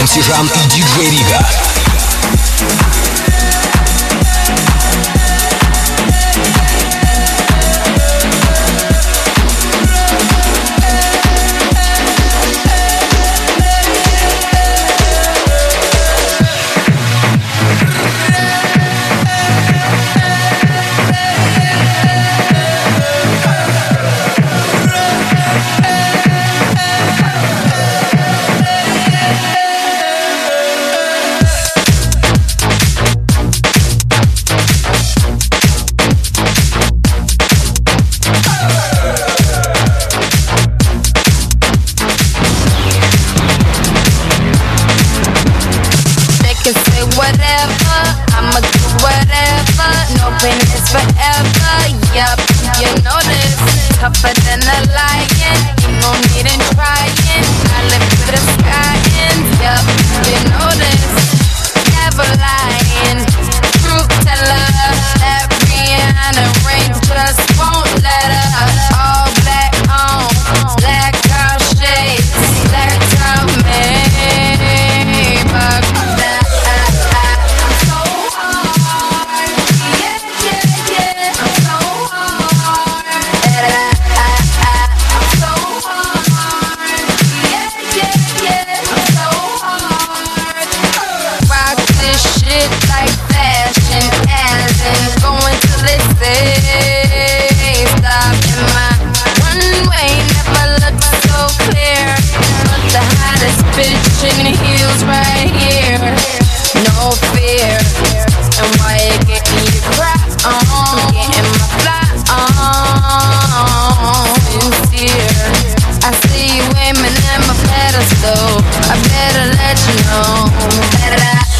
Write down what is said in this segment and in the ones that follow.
MC Жан и диджей Рига. Tougher than a lion, ain't no need in trying. I live for the skying, yup, you know this. Never lying, truth teller. That Rihanna ring just won't let her. All black on, black out shades, black out Maybach. I'm so hard, yeah, yeah, yeah. I'm so hard. Like fashion, as in going till they say stop. And my runway never looked so clear. But the hottest bitch in the heels right here. No fear. And why you getting your cry on? I'm getting my fly on. Sincere. I see you aiming at my pedestal. I better let you know that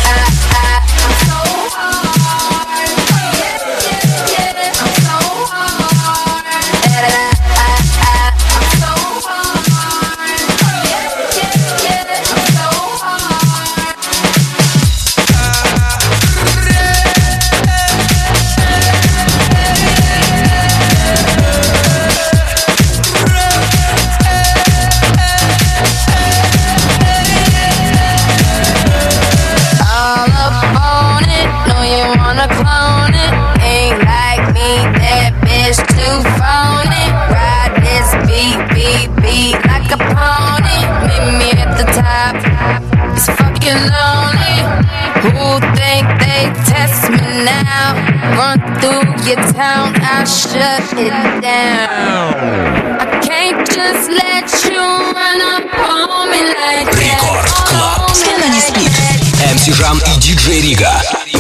clone it, ain't like me, that bitch too phony. Ride this beat, beat, beat like a pony. Meet me at the top, it's fucking lonely. Who think they test me now? Run through your town, I'll shut it down. I can't just let you run up on me like that. Рекорд Клаб. С кем не спит? MC Жан и диджей Рига.